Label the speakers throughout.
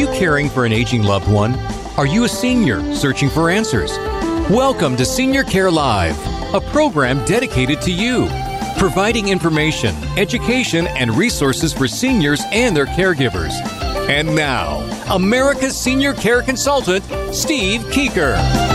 Speaker 1: caring for an aging loved one? Are you a senior searching for answers? Welcome to Senior Care Live, a program dedicated to you, providing information, education, and resources for seniors and their caregivers. And now, America's Senior Care Consultant, Steve Keeker.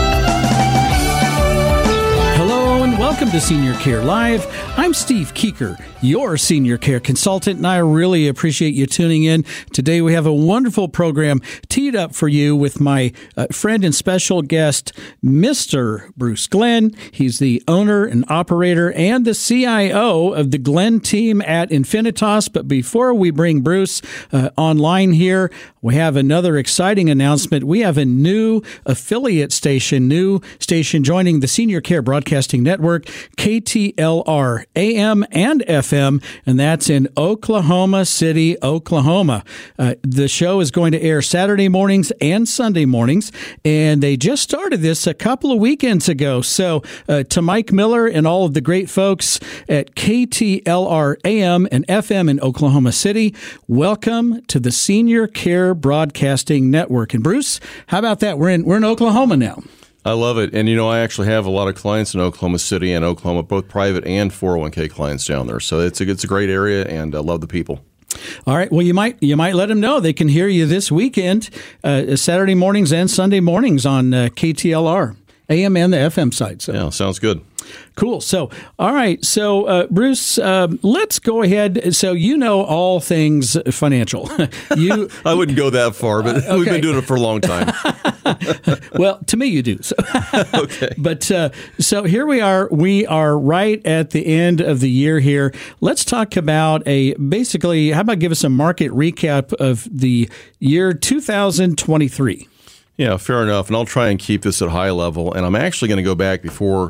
Speaker 2: Hello and welcome to Senior Care Live. I'm Steve Keeker, your Senior Care Consultant, and I really appreciate you tuning in. Today we have a wonderful program teed up for you with my friend and special guest, Mr. Bruce Glenn. He's the owner and operator and the CIO of the Glenn team at Infinitas. But before we bring Bruce online here, we have another exciting announcement. We have a new affiliate station, joining the Senior Care Broadcasting Network, KTLR, AM and FM, and that's in Oklahoma City, Oklahoma. The show is going to air Saturday mornings and Sunday mornings, and they just started this a couple of weekends ago. So to Mike Miller and all of the great folks at KTLR, AM and FM in Oklahoma City, welcome to the Senior Care Broadcasting Network. And Bruce, how about that? We're in Oklahoma now.
Speaker 3: I love it. And, I actually have a lot of clients in Oklahoma City and Oklahoma, both private and 401k clients down there. So it's a great area, and I love the people.
Speaker 2: All right. Well, you might let them know they can hear you this weekend, Saturday mornings and Sunday mornings on KTLR, AM and the FM side. So. Yeah,
Speaker 3: sounds good.
Speaker 2: Cool. So, all right. So, Bruce, let's go ahead. So, all things financial.
Speaker 3: I wouldn't go that far, but okay. We've been doing it for a long time.
Speaker 2: Well, to me, you do. So.
Speaker 3: Okay.
Speaker 2: But so here we are. We are right at the end of the year here. Let's talk about how about give us a market recap of the year 2023?
Speaker 3: Yeah, fair enough. And I'll try and keep this at high level. And I'm actually going to go back before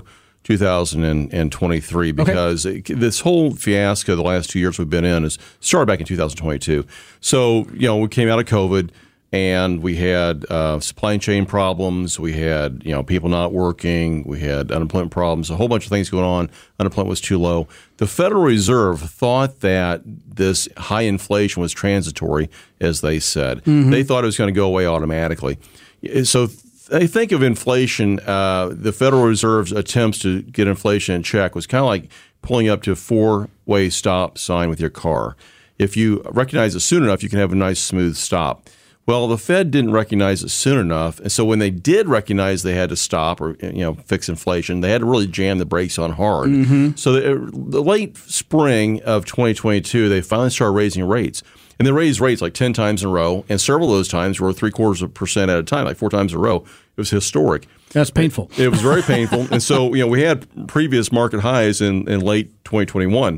Speaker 3: 2023 because this whole fiasco the last 2 years we've been in is started back in 2022. So, we came out of COVID and we had supply chain problems. We had, people not working. We had unemployment problems, a whole bunch of things going on. Unemployment was too low. The Federal Reserve thought that this high inflation was transitory, as they said. Mm-hmm. They thought it was going to go away automatically. So I think of inflation, the Federal Reserve's attempts to get inflation in check was kind of like pulling up to a four-way stop sign with your car. If you recognize it soon enough, you can have a nice, smooth stop. Well, the Fed didn't recognize it soon enough, and so when they did recognize they had to stop or fix inflation, they had to really jam the brakes on hard. Mm-hmm. So the late spring of 2022, they finally started raising rates. And they raised rates like 10 times in a row, and several of those times were 0.75% at a time, like 4 times in a row. It was historic.
Speaker 2: That's painful.
Speaker 3: It was very painful. And so, we had previous market highs in late 2021,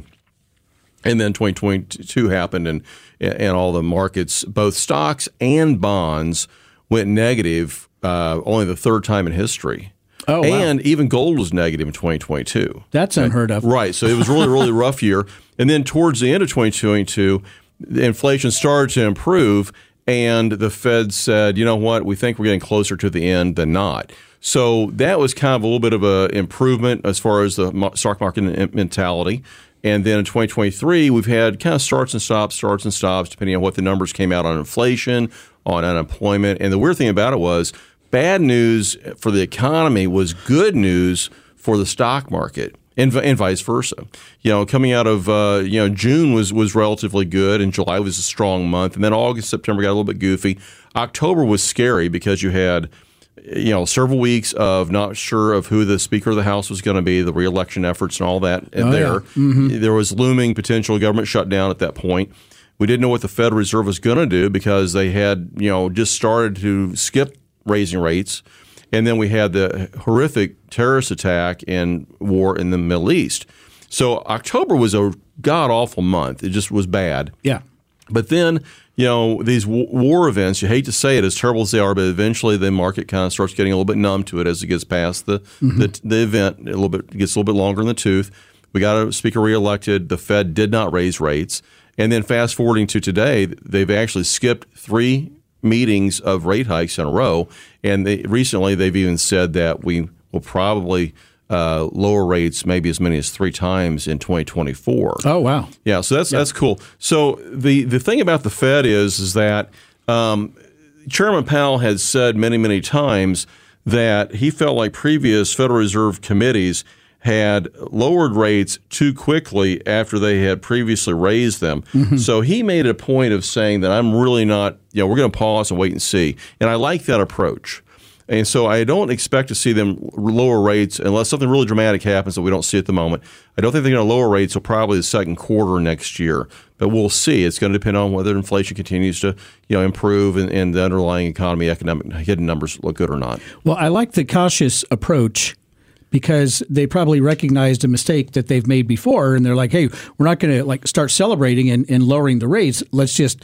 Speaker 3: and then 2022 happened, and all the markets, both stocks and bonds, went negative only the third time in history.
Speaker 2: Oh, wow.
Speaker 3: And even gold was negative in 2022.
Speaker 2: That's unheard of.
Speaker 3: Right. So it was really, really rough year. And then towards the end of 2022, the inflation started to improve, and the Fed said, you know what, we think we're getting closer to the end than not. So that was kind of a little bit of an improvement as far as the stock market mentality. And then in 2023, we've had kind of starts and stops, depending on what the numbers came out on inflation, on unemployment. And the weird thing about it was bad news for the economy was good news for the stock market. And vice versa. Coming out of, June was relatively good, and July was a strong month. And then August, September got a little bit goofy. October was scary because you had, several weeks of not sure of who the Speaker of the House was going to be, the reelection efforts and all that. And
Speaker 2: Yeah. Mm-hmm.
Speaker 3: There was looming potential government shutdown at that point. We didn't know what the Federal Reserve was going to do because they had, just started to skip raising rates. And then we had the horrific terrorist attack and war in the Middle East. So October was a god-awful month. It just was bad.
Speaker 2: Yeah.
Speaker 3: But then, these war events, you hate to say it, as terrible as they are, but eventually the market kind of starts getting a little bit numb to it as it gets past the event. It gets a little bit longer in the tooth. We got a speaker reelected. The Fed did not raise rates. And then fast forwarding to today, they've actually skipped 3 meetings of rate hikes in a row, and recently they've even said that we will probably lower rates maybe as many as 3 times in 2024.
Speaker 2: Oh, wow.
Speaker 3: Yeah, so that's cool. So the thing about the Fed is that Chairman Powell had said many, many times that he felt like previous Federal Reserve committees had lowered rates too quickly after they had previously raised them. Mm-hmm. So he made a point of saying that I'm really not, we're going to pause and wait and see. And I like that approach. And so I don't expect to see them lower rates unless something really dramatic happens that we don't see at the moment. I don't think they're going to lower rates until probably the second quarter next year. But we'll see. It's going to depend on whether inflation continues to improve and the underlying economic hidden numbers look good or not.
Speaker 2: Well, I like the cautious approach because they probably recognized a mistake that they've made before. And they're like, hey, we're not going to start celebrating and lowering the rates. Let's just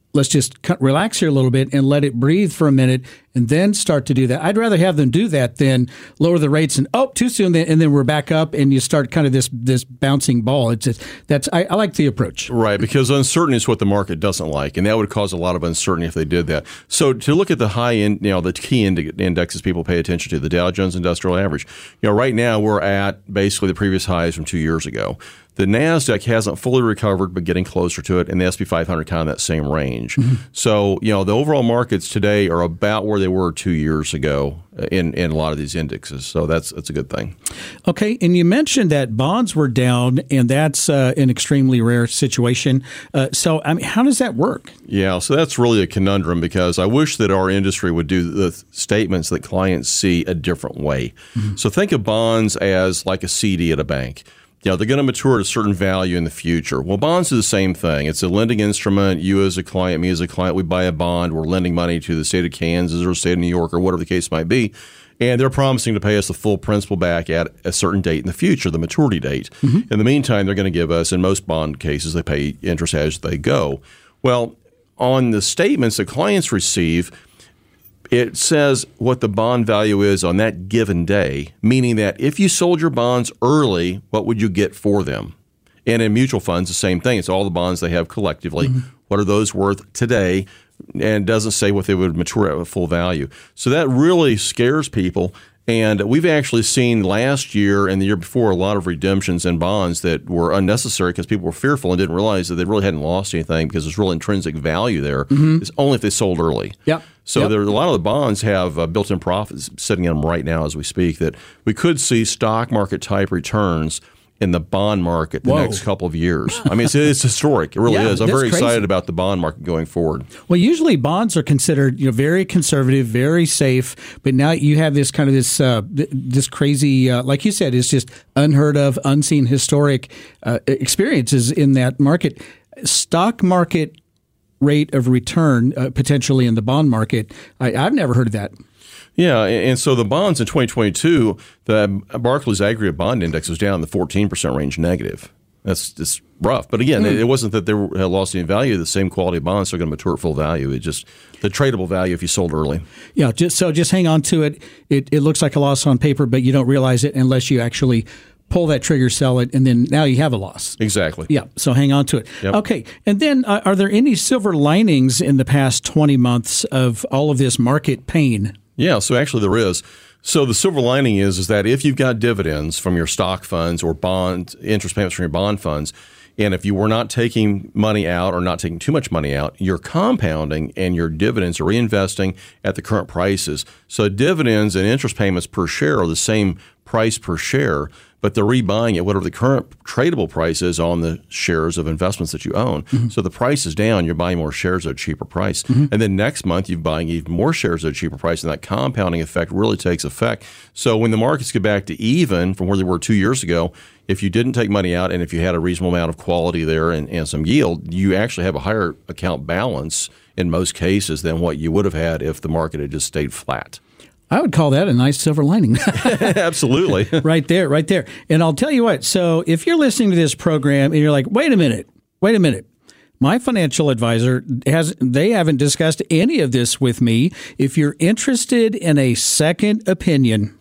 Speaker 2: relax here a little bit and let it breathe for a minute and then start to do that. I'd rather have them do that than lower the rates and, too soon, and then we're back up and you start kind of this bouncing ball. It's just, I like the approach.
Speaker 3: Right, because uncertainty is what the market doesn't like, and that would cause a lot of uncertainty if they did that. So to look at the high end, the key indexes people pay attention to, the Dow Jones Industrial Average, right now we're at basically the previous highs from 2 years ago. The NASDAQ hasn't fully recovered, but getting closer to it, and the S&P 500 kind of in that same range. Mm-hmm. So, the overall markets today are about where they were 2 years ago in a lot of these indexes. So that's a good thing.
Speaker 2: Okay, and you mentioned that bonds were down, and that's an extremely rare situation. So, how does that work?
Speaker 3: Yeah, so that's really a conundrum because I wish that our industry would do the statements that clients see a different way. Mm-hmm. So think of bonds as like a CD at a bank. They're going to mature at a certain value in the future. Well, bonds are the same thing. It's a lending instrument. You as a client, me as a client, we buy a bond. We're lending money to the state of Kansas or the state of New York or whatever the case might be. And they're promising to pay us the full principal back at a certain date in the future, the maturity date. Mm-hmm. In the meantime, they're going to give us, in most bond cases, they pay interest as they go. Well, on the statements that clients receive, it says what the bond value is on that given day, meaning that if you sold your bonds early, what would you get for them? And in mutual funds, the same thing. It's all the bonds they have collectively. Mm-hmm. What are those worth today? And it doesn't say what they would mature at full value. So that really scares people. And we've actually seen last year and the year before a lot of redemptions in bonds that were unnecessary because people were fearful and didn't realize that they really hadn't lost anything because there's real intrinsic value there. Mm-hmm. It's only if they sold early.
Speaker 2: Yep.
Speaker 3: So there, a lot of the bonds have built-in profits sitting in them right now as we speak that we could see stock market type returns in the bond market the next couple of years. I mean, it's historic. It really is. I'm very excited about the bond market going forward.
Speaker 2: Well, usually bonds are considered very conservative, very safe, but now you have this kind of this crazy, like you said, it's just unheard of, unseen, historic experiences in that market. Stock market rate of return potentially in the bond market, I've never heard of that.
Speaker 3: Yeah, and so the bonds in 2022, the Barclays Aggregate Bond Index was down in the 14% range negative. That's just rough. But again, it wasn't that they had lost any value. The same quality bonds are going to mature at full value. It just the tradable value if you sold early. Yeah,
Speaker 2: just hang on to it. It looks like a loss on paper, but you don't realize it unless you actually pull that trigger, sell it, and then now you have a loss.
Speaker 3: Exactly.
Speaker 2: Yeah, so hang on to it.
Speaker 3: Yep.
Speaker 2: Okay, and then are there any silver linings in the past 20 months of all of this market pain?
Speaker 3: Yeah, so actually there is. So the silver lining is that if you've got dividends from your stock funds or bond interest payments from your bond funds, and if you were not taking money out or not taking too much money out, you're compounding and your dividends are reinvesting at the current prices. So dividends and interest payments per share are the same price per share, but they're rebuying at whatever the current tradable price is on the shares of investments that you own. Mm-hmm. So the price is down, you're buying more shares at a cheaper price. Mm-hmm. And then next month, you're buying even more shares at a cheaper price, and that compounding effect really takes effect. So when the markets get back to even from where they were 2 years ago, if you didn't take money out and if you had a reasonable amount of quality there and some yield, you actually have a higher account balance in most cases than what you would have had if the market had just stayed flat.
Speaker 2: I would call that a nice silver lining.
Speaker 3: Absolutely.
Speaker 2: Right there. And I'll tell you what, so if you're listening to this program and you're like, wait a minute. My financial advisor they haven't discussed any of this with me. If you're interested in a second opinion,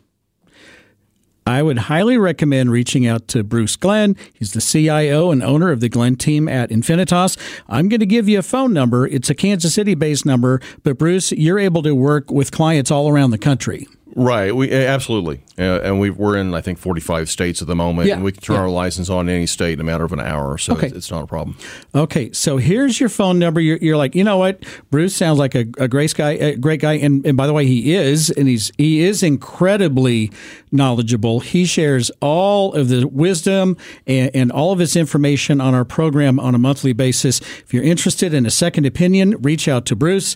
Speaker 2: I would highly recommend reaching out to Bruce Glenn. He's the CIO and owner of the Glenn team at Infinitas. I'm going to give you a phone number. It's a Kansas City-based number, but Bruce, you're able to work with clients all around the country.
Speaker 3: Right. Absolutely. And we're in, I think, 45 states at the moment, and we can turn our license on in any state in a matter of an hour, so it's not a problem.
Speaker 2: Okay, so here's your phone number. You're like, you know what? Bruce sounds like a great guy, and by the way, he is incredibly knowledgeable. He shares all of the wisdom and all of his information on our program on a monthly basis. If you're interested in a second opinion, reach out to Bruce,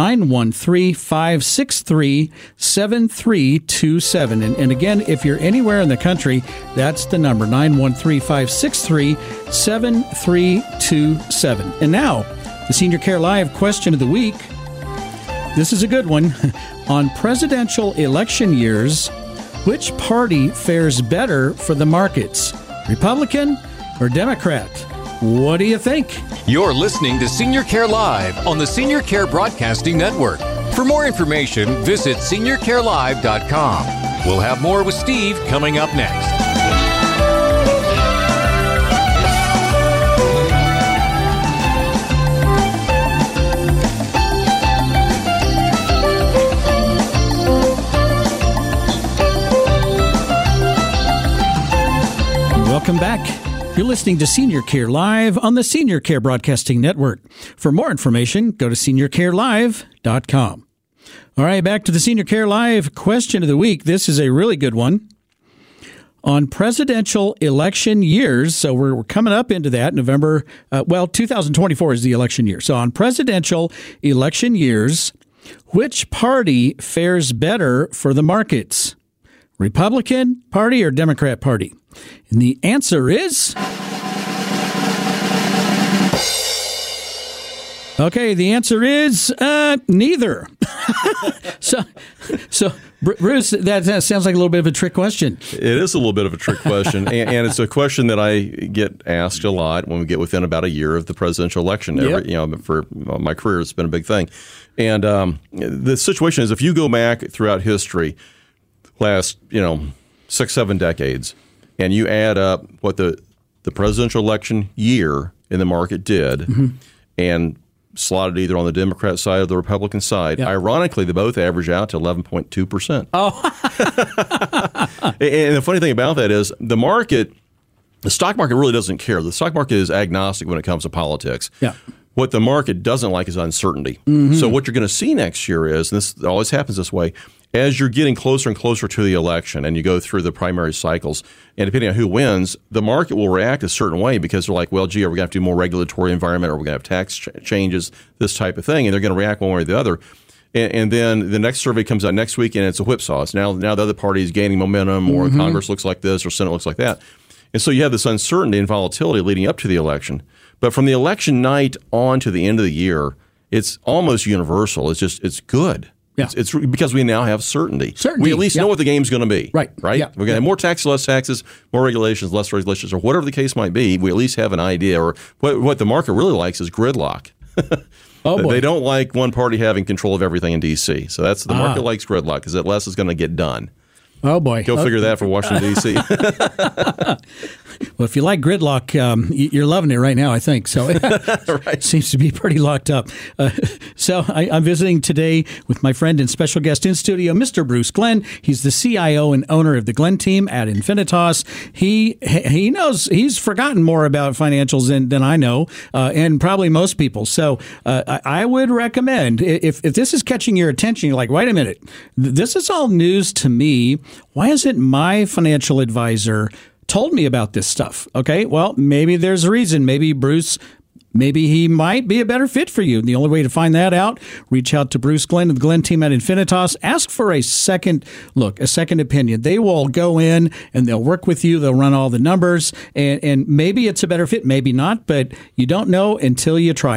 Speaker 2: 913-563-7327. And again, if you're anywhere in the country, that's the number, 913-563-7327. And now, the Senior Care Live question of the week. This is a good one. On presidential election years, which party fares better for the markets? Republican or Democrat? What do you think?
Speaker 1: You're listening to Senior Care Live on the Senior Care Broadcasting Network. For more information, visit seniorcarelive.com. We'll have more with Steve coming up next.
Speaker 2: Welcome back. You're listening to Senior Care Live on the Senior Care Broadcasting Network. For more information, go to seniorcarelive.com. All right, back to the Senior Care Live question of the week. This is a really good one. On presidential election years, so we're coming up into that, November, 2024 is the election year. So on presidential election years, which party fares better for the markets? Republican Party or Democrat Party? And the answer is... Okay, the answer is neither. So, Bruce, that sounds like a little bit of a trick question.
Speaker 3: It is a little bit of a trick question, and it's a question that I get asked a lot when we get within about a year of the presidential election. For my career, it's been a big thing. And the situation is, if you go back throughout history, last 6-7 decades, and you add up what the presidential election year in the market did, and slotted either on the Democrat side or the Republican side, ironically, they both average out to 11.2%. And the funny thing about that is the stock market really doesn't care. The stock market is agnostic when it comes to politics.
Speaker 2: Yeah.
Speaker 3: What the market doesn't like is uncertainty. So what you're going to see next year is, and this always happens this way, as you're getting closer and closer to the election and you go through the primary cycles, and depending on who wins, the market will react a certain way because they're like, well, gee, are we going to have to do more regulatory environment, or are we going to have tax changes, this type of thing, and they're going to react one way or the other. And then the next survey comes out next week, and it's a whipsaw. It's now the other party is gaining momentum, or Congress looks like this, or Senate looks like that. And so you have this uncertainty and volatility leading up to the election. But from the election night on to the end of the year, it's almost universal. It's good. Yeah. It's because we now have certainty. We at least know what the game's going to be.
Speaker 2: Right.
Speaker 3: Yeah. We're going to have more taxes, less taxes, more regulations, less regulations, or whatever the case might be. We at least have an idea. Or what the market really likes is gridlock.
Speaker 2: Oh, boy.
Speaker 3: They don't like one party having control of everything in D.C. So that's the market likes gridlock because that less is going to get done.
Speaker 2: Oh, boy.
Speaker 3: Go figure that for Washington, D.C.
Speaker 2: Well, if you like gridlock, you're loving it right now, I think. So it seems to be pretty locked up. So I'm visiting today with my friend and special guest in studio, Mr. Bruce Glenn. He's the CIO and owner of the Glenn team at Infinitas. He knows, he's forgotten more about financials than I know, and probably most people. So I would recommend, if this is catching your attention, you're like, wait a minute, this is all news to me. Why isn't my financial advisor told me about this stuff? Okay, well, maybe there's a reason. Maybe Bruce, maybe he might be a better fit for you. And the only way to find that out, reach out to Bruce Glenn and the Glenn team at Infinitas. Ask for a second look, a second opinion. They will go in and they'll work with you. They'll run all the numbers. And maybe it's a better fit, maybe not, but you don't know until you try.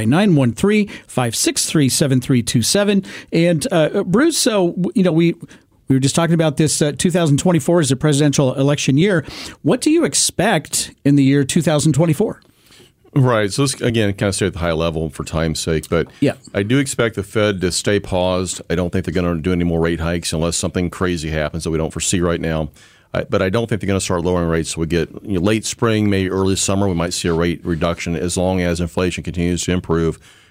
Speaker 2: 913-563-7327. And Bruce, so, we were just talking about this 2024 is a presidential election year. What do you expect in the year 2024?
Speaker 3: Right. So this, again, kind of stay at the high level for time's sake. But I do expect the Fed to stay paused. I don't think they're going to do any more rate hikes unless something crazy happens that we don't foresee right now. But I don't think they're going to start lowering rates. So we get late spring, maybe early summer, we might see a rate reduction as long as inflation continues to improve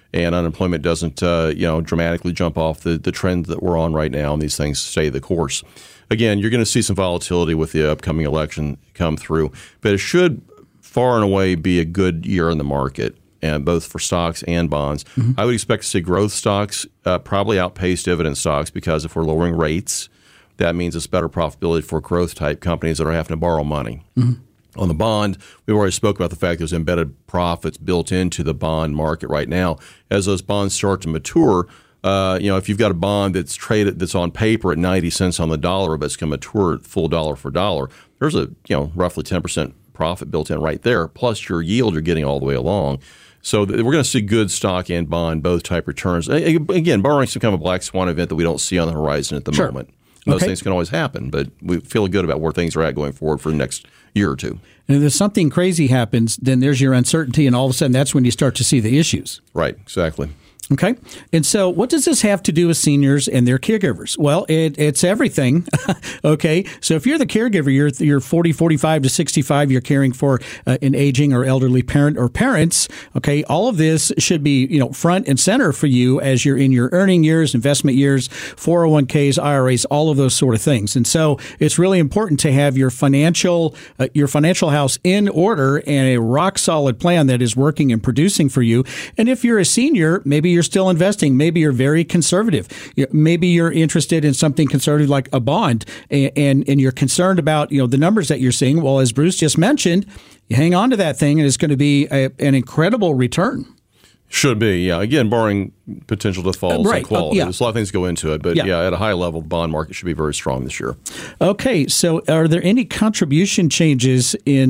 Speaker 3: and unemployment doesn't dramatically jump off the trend that we're on right now, and these things stay the course. Again, you're going to see some volatility with the upcoming election come through, but it should far and away be a good year in the market, and both for stocks and bonds. I would expect to see growth stocks probably outpace dividend stocks, because if we're lowering rates, that means it's better profitability for growth-type companies that are having to borrow money. On the bond, we've already spoke about the fact there's embedded profits built into the bond market right now. As those bonds start to mature, if you've got a bond that's traded, that's on paper at 90 cents on the dollar, but it's going to mature full dollar for dollar, there's a roughly 10% profit built in right there, plus your yield you're getting all the way along. So we're going to see good stock and bond, both type returns. Again, borrowing some kind of a black swan event that we don't see on the horizon at the moment. Those things can always happen, but we feel good about where things are at going forward for the next year or two.
Speaker 2: And if there's something crazy happens, then there's your uncertainty, and all of a sudden that's when you start to see the issues.
Speaker 3: Right, exactly.
Speaker 2: Okay. And so what does this have to do with seniors and their caregivers? Well, it's everything. Okay. So if you're the caregiver, you're 40, 45 to 65, you're caring for an aging or elderly parent or parents. Okay. All of this should be, front and center for you as you're in your earning years, investment years, 401ks, IRAs, all of those sort of things. And so it's really important to have your financial house in order and a rock solid plan that is working and producing for you. And if you're a senior, maybe you're still investing. Maybe you're very conservative. Maybe you're interested in something conservative like a bond, and you're concerned about the numbers that you're seeing. Well, as Bruce just mentioned, you hang on to that thing, and it's going to be an incredible return.
Speaker 3: Should be, yeah. Again, barring potential defaults and quality. There's a lot of things go into it, but at a high level, the bond market should be very strong this year.
Speaker 2: Okay, so are there any contribution changes in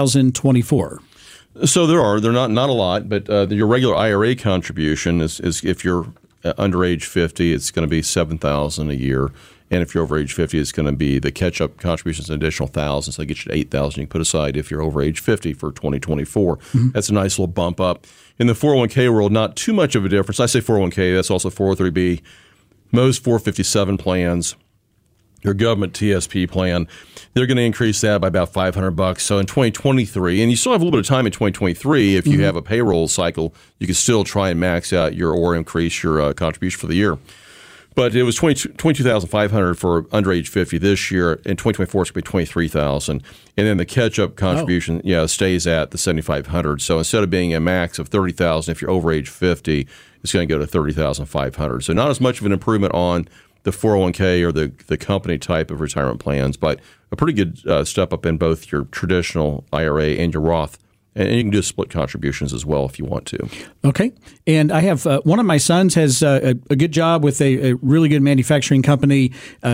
Speaker 2: 2024?
Speaker 3: So there are. They're not a lot, but your regular IRA contribution is if you're under age 50, it's going to be $7,000 a year, and if you're over age 50, it's going to be the catch-up contribution is an additional $1,000, so that gets you to $8,000 you can put aside if you're over age 50 for 2024. That's a nice little bump up. In the 401k world, not too much of a difference. I say 401k, that's also 403b. Most 457 plans, your government TSP plan, they're going to increase that by about $500. So in 2023, and you still have a little bit of time in 2023, if you have a payroll cycle, you can still try and max out or increase your contribution for the year. But it was $22,500 for under age 50 this year. In 2024, it's going to be $23,000. And then the catch-up contribution stays at the $7,500. So instead of being a max of $30,000, if you're over age 50, it's going to go to $30,500. So not as much of an improvement on the 401k or the company type of retirement plans, but a pretty good step up in both your traditional IRA and your Roth. And you can do split contributions as well if you want to.
Speaker 2: Okay. And I have one of my sons has a good job with a really good manufacturing company,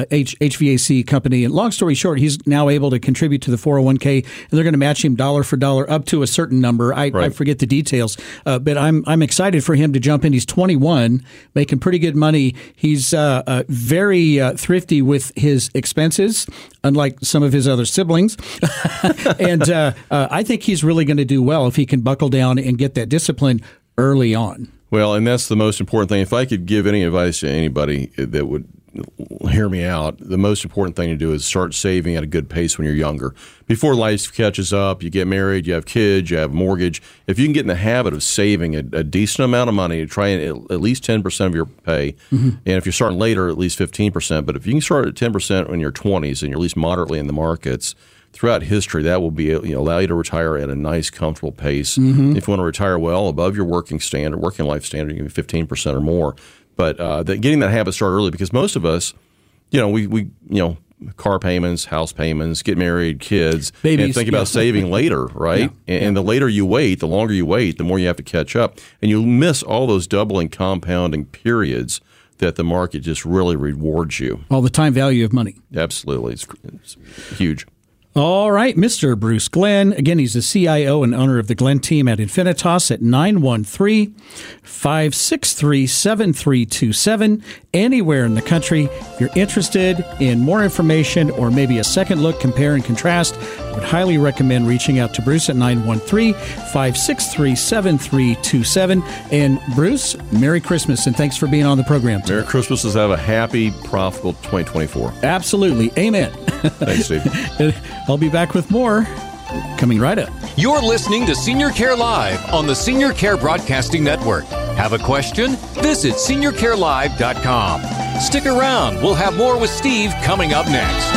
Speaker 2: HVAC company. And long story short, he's now able to contribute to the 401k, and they're going to match him dollar for dollar up to a certain number. I forget the details, but I'm excited for him to jump in. He's 21, making pretty good money. He's very thrifty with his expenses, unlike some of his other siblings. And I think he's really going to do well if he can buckle down and get that discipline early on.
Speaker 3: Well, and that's the most important thing. If I could give any advice to anybody that would hear me out, the most important thing to do is start saving at a good pace when you're younger. Before life catches up, you get married, you have kids, you have a mortgage. If you can get in the habit of saving a decent amount of money, try and at least 10% of your pay, and if you're starting later, at least 15%. But if you can start at 10% in your 20s and you're at least moderately in the markets, throughout history, that will be allow you to retire at a nice, comfortable pace. If you want to retire well above your working life standard, you can be 15% or more. But getting that habit started early, because most of us, we car payments, house payments, get married, kids, babies, and think about saving later, right? And the later you wait, the longer you wait, the more you have to catch up, and you miss all those doubling, compounding periods that the market just really rewards you.
Speaker 2: All the time value of money.
Speaker 3: Absolutely, it's huge.
Speaker 2: All right, Mr. Bruce Glenn. Again, he's the CIO and owner of the Glenn team at Infinitas at 913-563-7327. Anywhere in the country. If you're interested in more information or maybe a second look, compare and contrast, I would highly recommend reaching out to Bruce at 913-563-7327. And Bruce, Merry Christmas, and thanks for being on the program today.
Speaker 3: Merry Christmas, and have a happy, profitable 2024.
Speaker 2: Absolutely. Amen.
Speaker 3: Thanks, Steve.
Speaker 2: I'll be back with more coming right up.
Speaker 1: You're listening to Senior Care Live on the Senior Care Broadcasting Network. Have a question? Visit SeniorCareLive.com. Stick around. We'll have more with Steve coming up next.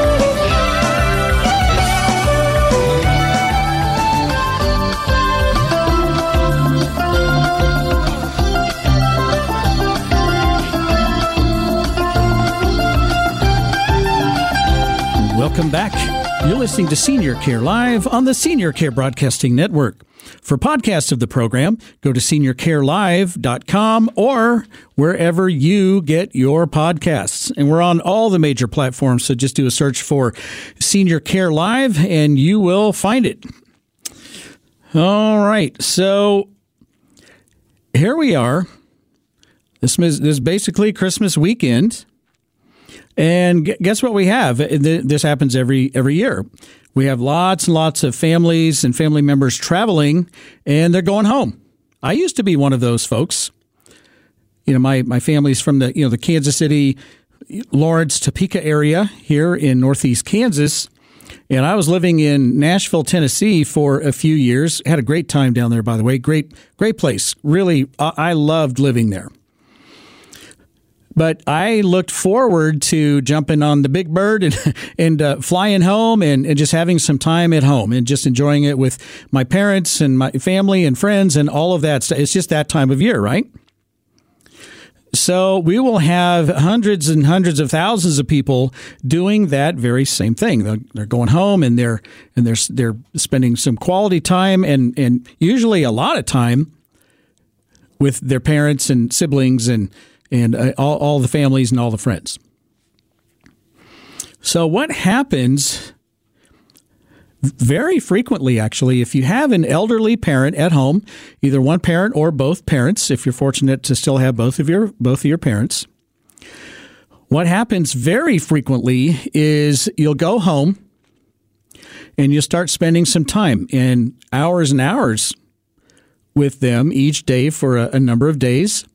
Speaker 2: Welcome back. You're listening to Senior Care Live on the Senior Care Broadcasting Network. For podcasts of the program, go to SeniorCareLive.com or wherever you get your podcasts. And we're on all the major platforms, so just do a search for Senior Care Live and you will find it. All right, so here we are. This is basically Christmas weekend. And guess what we have? This happens every year. We have lots and lots of families and family members traveling, and they're going home. I used to be one of those folks. You know, my family's from the Kansas City, Lawrence, Topeka area here in Northeast Kansas, and I was living in Nashville, Tennessee for a few years. Had a great time down there, by the way. Great place. Really, I loved living there. But I looked forward to jumping on the big bird and flying home and just having some time at home and just enjoying it with my parents and my family and friends and all of that. It's just that time of year, right? So we will have hundreds and hundreds of thousands of people doing that very same thing. They're going home and they're spending some quality time and usually a lot of time with their parents and siblings and all the families and all the friends. So what happens very frequently, actually, if you have an elderly parent at home, either one parent or both parents, if you're fortunate to still have both of your parents, what happens very frequently is you'll go home and you'll start spending some time and hours with them each day for a number of days.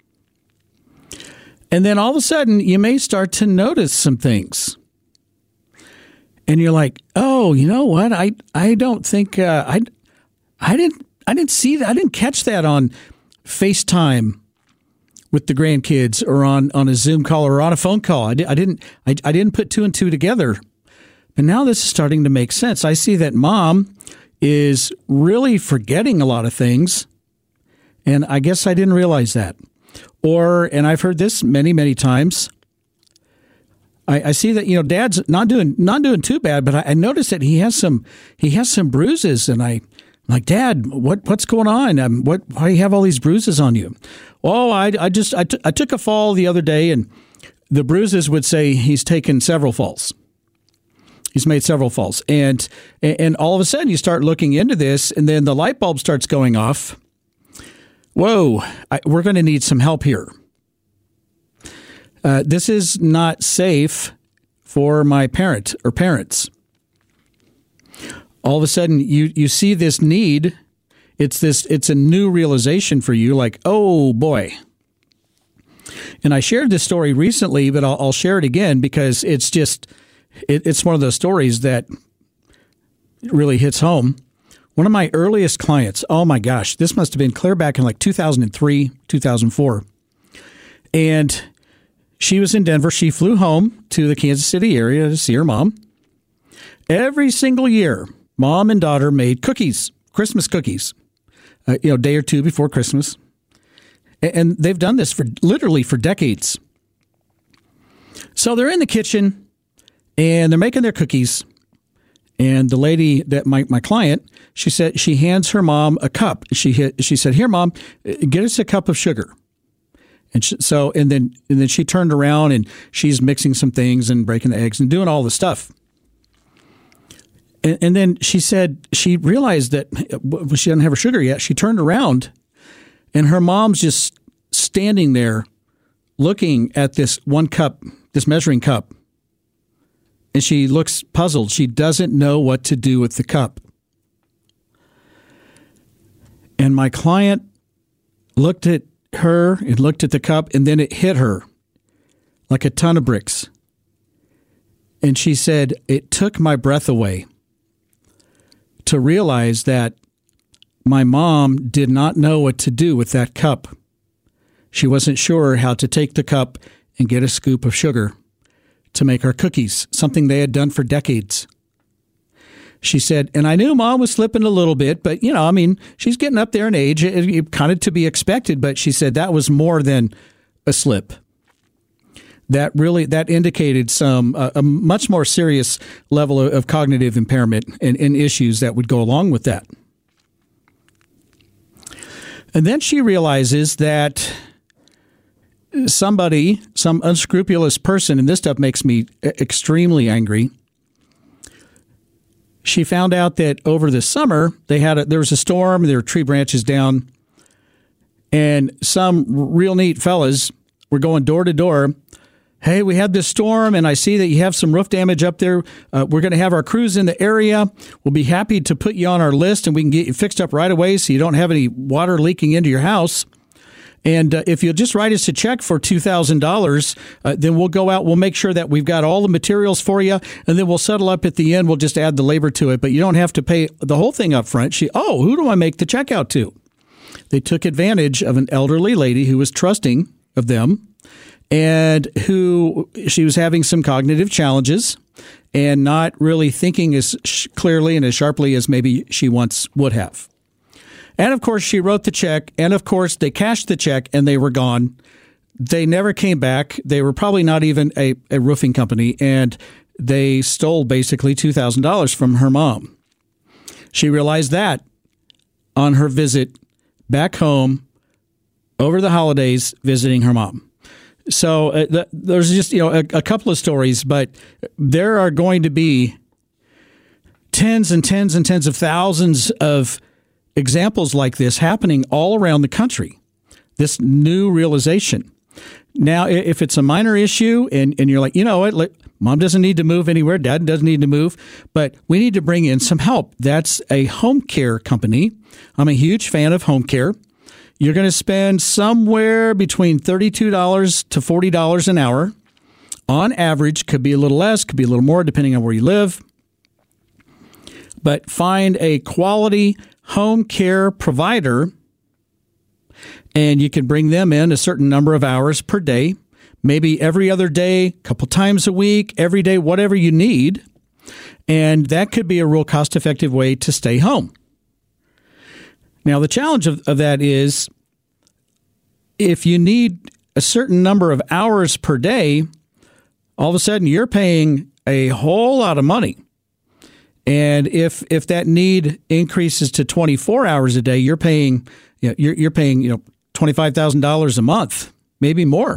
Speaker 2: And then all of a sudden, you may start to notice some things. And you're like, oh, you know what? I don't think I didn't see that. I didn't catch that on FaceTime with the grandkids or on a Zoom call or on a phone call. I didn't put two and two together. But now this is starting to make sense. I see that mom is really forgetting a lot of things. And I guess I didn't realize that. And I've heard this many, many times. I see that, Dad's not doing too bad, but I noticed that he has some bruises, and I'm like, Dad, what's going on? Why do you have all these bruises on you? Oh, I took a fall the other day, and the bruises would say he's taken several falls. He's made several falls, and all of a sudden you start looking into this, and then the light bulb starts going off. Whoa, we're going to need some help here. This is not safe for my parent or parents. All of a sudden, you see this need. It's a new realization for you, like, oh boy. And I shared this story recently, but I'll share it again because it's one of those stories that really hits home. One of my earliest clients, oh my gosh, this must have been clear back in like 2003, 2004. And she was in Denver. She flew home to the Kansas City area to see her mom. Every single year, mom and daughter made cookies, Christmas cookies, a day or two before Christmas. And they've done this literally for decades. So they're in the kitchen and they're making their cookies. And the lady that my client, she said she hands her mom a cup. She said, "Here, Mom, get us a cup of sugar." And then she turned around and she's mixing some things and breaking the eggs and doing all the stuff. And then she said she realized that she didn't have her sugar yet. She turned around and her mom's just standing there looking at this one cup, this measuring cup. And she looks puzzled. She doesn't know what to do with the cup. And my client looked at her and looked at the cup, and then it hit her like a ton of bricks. And she said, it took my breath away to realize that my mom did not know what to do with that cup. She wasn't sure how to take the cup and get a scoop of sugar to make our cookies, something they had done for decades. She said, and I knew Mom was slipping a little bit, but, she's getting up there in age, kind of to be expected. But she said that was more than a slip. That indicated a much more serious level of cognitive impairment and issues that would go along with that. And then she realizes that some unscrupulous person, and this stuff makes me extremely angry. She found out that over the summer there was a storm, there were tree branches down, and some real neat fellas were going door to door. Hey, we had this storm, and I see that you have some roof damage up there. We're going to have our crews in the area. We'll be happy to put you on our list, and we can get you fixed up right away so you don't have any water leaking into your house. And if you'll just write us a check for $2,000, then we'll go out. We'll make sure that we've got all the materials for you, and then we'll settle up at the end. We'll just add the labor to it, but you don't have to pay the whole thing up front. Who do I make the check out to? They took advantage of an elderly lady who was trusting of them, and who she was having some cognitive challenges and not really thinking as clearly and as sharply as maybe she once would have. And, of course, she wrote the check, and, of course, they cashed the check, and they were gone. They never came back. They were probably not even a roofing company, and they stole basically $2,000 from her mom. She realized that on her visit back home over the holidays visiting her mom. So there's just a couple of stories, but there are going to be tens and tens and tens of thousands of examples like this happening all around the country, this new realization. Now, if it's a minor issue and you're like, Mom doesn't need to move anywhere, Dad doesn't need to move, but we need to bring in some help. That's a home care company. I'm a huge fan of home care. You're going to spend somewhere between $32 to $40 an hour. On average, could be a little less, could be a little more, depending on where you live. But find a quality home care provider, and you can bring them in a certain number of hours per day, maybe every other day, a couple times a week, every day, whatever you need. And that could be a real cost-effective way to stay home. Now, the challenge of that is if you need a certain number of hours per day, all of a sudden you're paying a whole lot of money. And if that need increases to 24 hours a day, you're paying $25,000 a month, maybe more.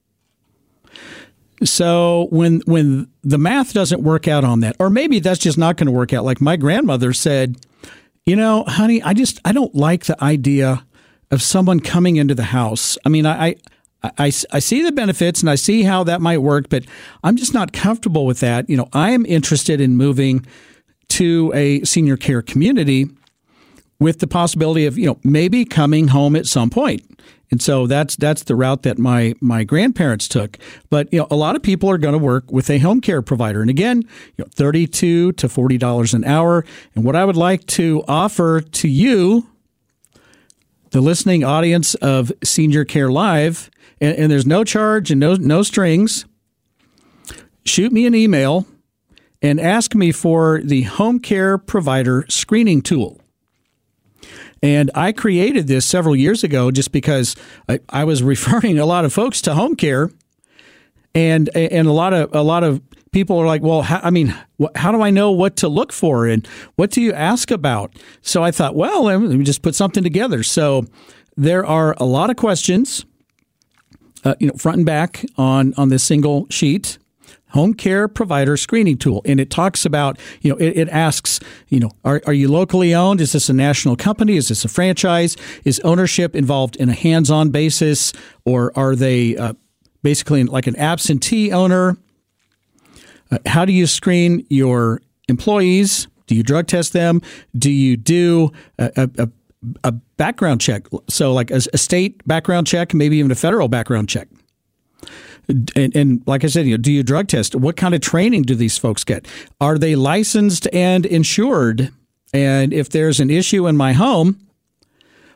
Speaker 2: So when the math doesn't work out on that, or maybe that's just not going to work out, like my grandmother said, honey, I don't like the idea of someone coming into the house. I mean, I see the benefits and I see how that might work, but I'm just not comfortable with that. I am interested in moving to a senior care community with the possibility of, maybe coming home at some point. And so that's the route that my grandparents took. But, a lot of people are going to work with a home care provider. And again, $32 to $40 an hour. And what I would like to offer to you, the listening audience of Senior Care Live, and there's no charge and no strings, shoot me an email and ask me for the home care provider screening tool. And I created this several years ago just because I was referring a lot of folks to home care, and a lot of people are like, well, how do I know what to look for and what do you ask about? So I thought, well, let me just put something together. So there are a lot of questions, front and back on this single sheet. Home care provider screening tool. And it talks about, it asks, are you locally owned? Is this a national company? Is this a franchise? Is ownership involved in a hands-on basis? Or are they basically like an absentee owner? How do you screen your employees? Do you drug test them? Do you do a background check? So like a state background check, maybe even a federal background check. And like I said, do you drug test? What kind of training do these folks get? Are they licensed and insured? And if there's an issue in my home,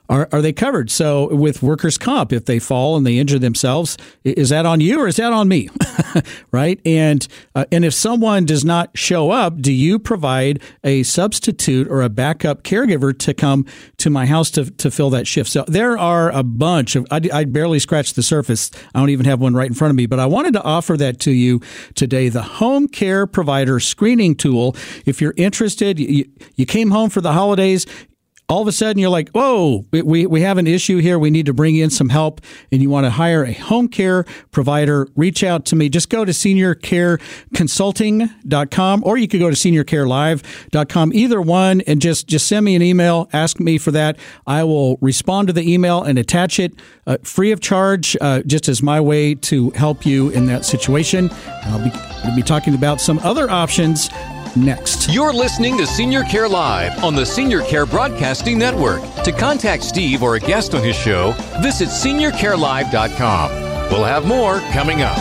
Speaker 2: are they covered? So with workers' comp, if they fall and they injure themselves, is that on you or is that on me? Right? And if someone does not show up, do you provide a substitute or a backup caregiver to come to my house to fill that shift? So there are a bunch of, I barely scratched the surface. I don't even have one right in front of me, but I wanted to offer that to you today, the Home Care Provider Screening Tool. If you're interested, you came home for the holidays, all of a sudden you're like, whoa, we have an issue here. We need to bring in some help, and you want to hire a home care provider, reach out to me. Just go to seniorcareconsulting.com, or you could go to seniorcarelive.com, either one, and just send me an email, ask me for that. I will respond to the email and attach it free of charge, just as my way to help you in that situation. And I'll be talking about some other options next.
Speaker 1: You're listening to Senior Care Live on the Senior Care Broadcasting Network. To contact Steve or a guest on his show, visit seniorcarelive.com. We'll have more coming up.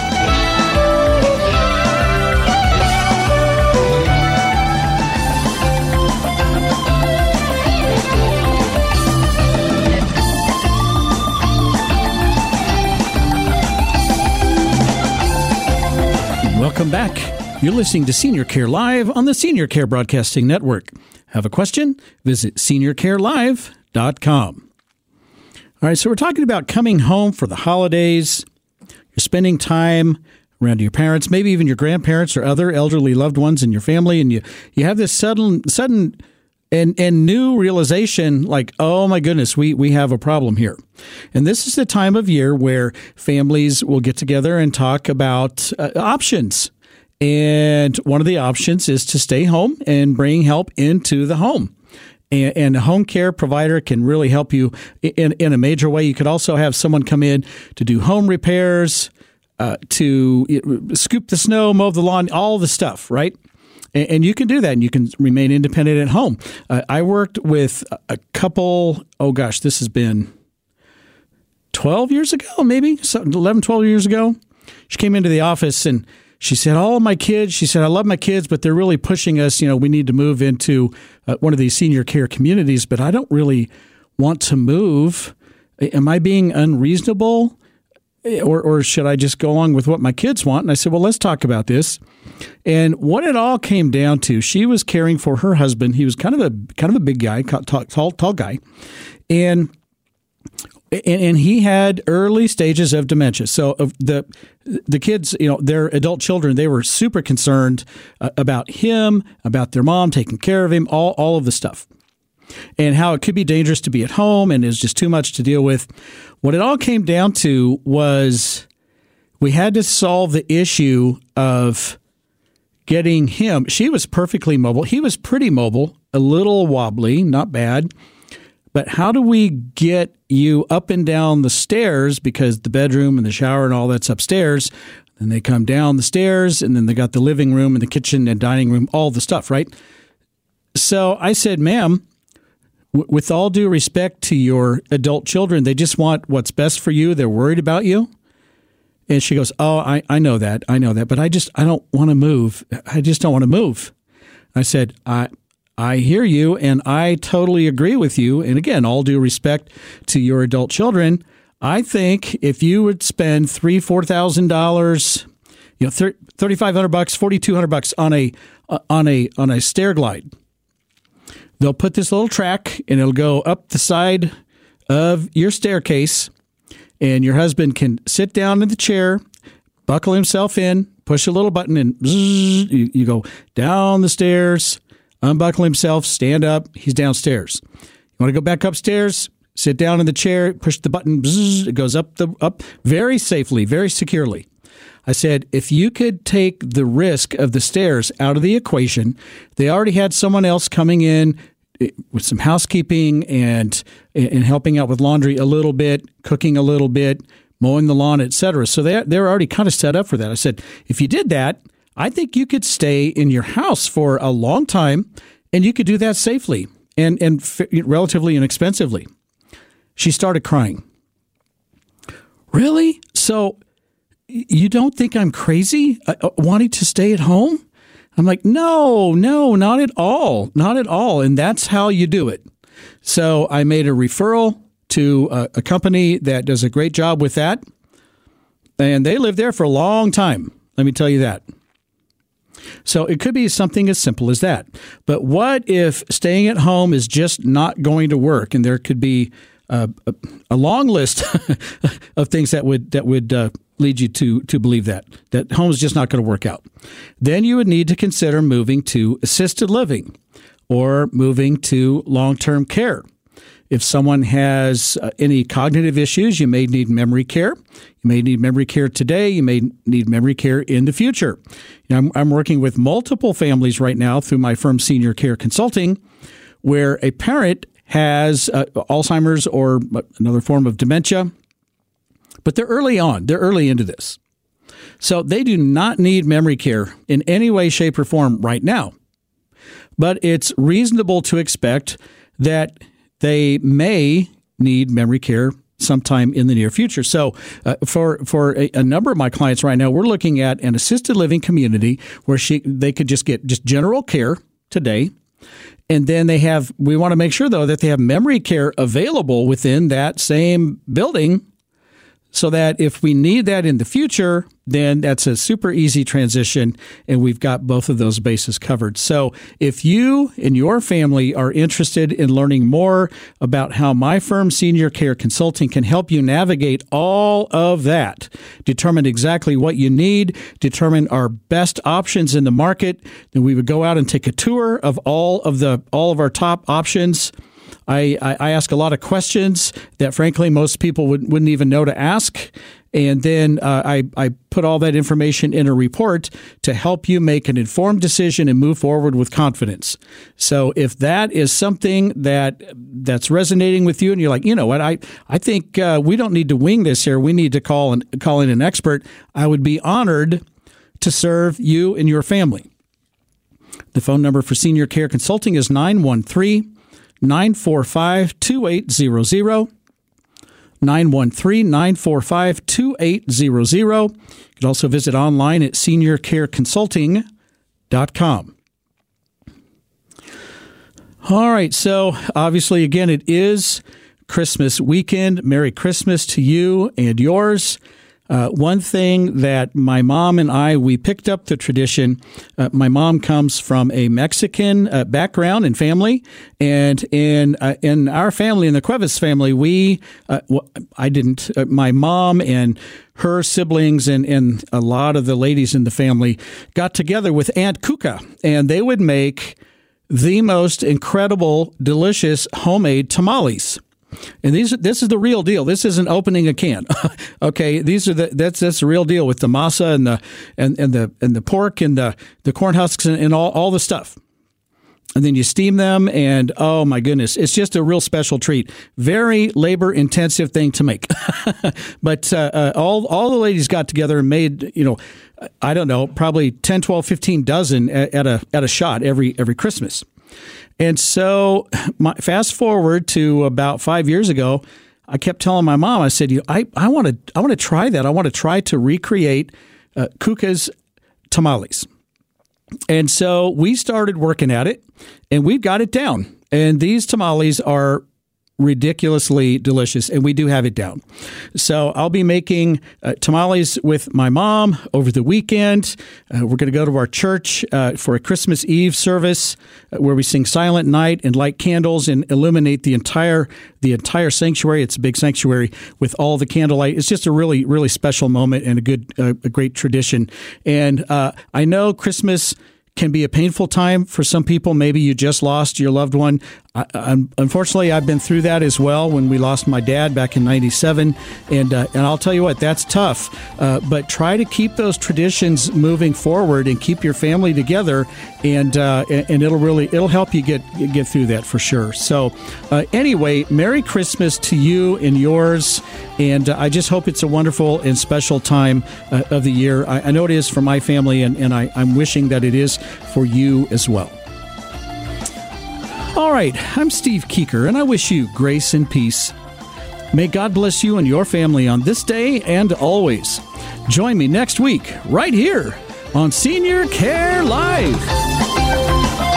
Speaker 2: Welcome back. You're listening to Senior Care Live on the Senior Care Broadcasting Network. Have a question? Visit seniorcarelive.com. All right, so we're talking about coming home for the holidays. You're spending time around your parents, maybe even your grandparents or other elderly loved ones in your family, and you have this sudden and new realization like, oh my goodness, we have a problem here. And this is the time of year where families will get together and talk about options. And one of the options is to stay home and bring help into the home. And a home care provider can really help you in a major way. You could also have someone come in to do home repairs, to scoop the snow, mow the lawn, all the stuff, right? And you can do that, and you can remain independent at home. I worked with a couple, this has been 12 years ago, maybe 11, 12 years ago. She came into the office and she said, all of my kids, she said, I love my kids, but they're really pushing us. We need to move into one of these senior care communities, but I don't really want to move. Am I being unreasonable? Or should I just go along with what my kids want? And I said, well, let's talk about this. And what it all came down to, she was caring for her husband. He was kind of a big guy, tall guy. And he had early stages of dementia. So the kids, their adult children, they were super concerned about him, about their mom, taking care of him, all of the stuff. And how it could be dangerous to be at home and is just too much to deal with. What it all came down to was we had to solve the issue of getting him. She was perfectly mobile. He was pretty mobile, a little wobbly, not bad. But how do we get you up and down the stairs, because the bedroom and the shower and all that's upstairs, and they come down the stairs, and then they got the living room and the kitchen and dining room, all the stuff, right? So I said, ma'am, with all due respect to your adult children, they just want what's best for you. They're worried about you. And she goes, oh, I know that, but I don't want to move. I just don't want to move. I said, I hear you, and I totally agree with you. And again, all due respect to your adult children, I think if you would spend $3,000-$4,000, $3,500, $4,200 on a stair glide, they'll put this little track, and it'll go up the side of your staircase, and your husband can sit down in the chair, buckle himself in, push a little button, and bzzz, you go down the stairs. Unbuckle himself, stand up, he's downstairs. You want to go back upstairs, sit down in the chair, push the button, bzzz, it goes up very safely, very securely. I said, if you could take the risk of the stairs out of the equation, they already had someone else coming in with some housekeeping and helping out with laundry a little bit, cooking a little bit, mowing the lawn, etc. So they're already kind of set up for that. I said, if you did that, I think you could stay in your house for a long time, and you could do that safely and relatively inexpensively. She started crying. Really? So you don't think I'm crazy wanting to stay at home? I'm like, no, not at all. Not at all. And that's how you do it. So I made a referral to a company that does a great job with that, and they live there for a long time. Let me tell you that. So it could be something as simple as that. But what if staying at home is just not going to work, and there could be a long list of things that would lead you to believe that home is just not going to work out? Then you would need to consider moving to assisted living or moving to long-term care. If someone has any cognitive issues, you may need memory care. You may need memory care today. You may need memory care in the future. I'm working with multiple families right now through my firm Senior Care Consulting, where a parent has Alzheimer's or another form of dementia, but they're early on. They're early into this. So they do not need memory care in any way, shape, or form right now. But it's reasonable to expect that they may need memory care sometime in the near future. So for a number of my clients right now, we're looking at an assisted living community where they could just get just general care today. And then we want to make sure, though, that they have memory care available within that same building so that if we need that in the future, then that's a super easy transition, and we've got both of those bases covered. So if you and your family are interested in learning more about how my firm Senior Care Consulting can help you navigate all of that, determine exactly what you need, determine our best options in the market, then we would go out and take a tour of all of our top options. I ask a lot of questions that, frankly, most people wouldn't even know to ask. And then I put all that information in a report to help you make an informed decision and move forward with confidence. So if that is something that's resonating with you and you're like, you know what, I think we don't need to wing this here. We need to call in an expert. I would be honored to serve you and your family. The phone number for Senior Care Consulting is 913-945-2800. 913-945-2800. You can also visit online at seniorcareconsulting.com. All right, so obviously, again, it is Christmas weekend. Merry Christmas to you and yours. One thing that my mom and we picked up the tradition. My mom comes from a Mexican background and family, and in our family, in the Cuevas family, I didn't. My mom and her siblings and a lot of the ladies in the family got together with Aunt Cuca, and they would make the most incredible, delicious homemade tamales. And this is the real deal. This isn't opening a can. Okay, that's the real deal with the masa and the pork and the corn husks and all the stuff. And then you steam them, and oh my goodness, it's just a real special treat. Very labor intensive thing to make. But all the ladies got together and made, I don't know, probably 10, 12, 15 dozen at a shot every Christmas. And so fast forward to about 5 years ago, I kept telling my mom, I said, I want to try that. I want to try to recreate Cuca's tamales. And so we started working at it, and we've got it down. And these tamales are ridiculously delicious, and we do have it down. So I'll be making tamales with my mom over the weekend. We're going to go to our church for a Christmas Eve service where we sing Silent Night and light candles and illuminate the entire sanctuary. It's a big sanctuary with all the candlelight. It's just a really, really special moment and a great tradition. And I know Christmas can be a painful time for some people. Maybe you just lost your loved one. Unfortunately, I've been through that as well when we lost my dad back in 97. And I'll tell you what, that's tough. But try to keep those traditions moving forward and keep your family together. And it'll help you get through that for sure. So anyway, Merry Christmas to you and yours. And I just hope it's a wonderful and special time of the year. I know it is for my family, and I'm wishing that it is for you as well. All right, I'm Steve Keeker, and I wish you grace and peace. May God bless you and your family on this day and always. Join me next week, right here on Senior Care Live.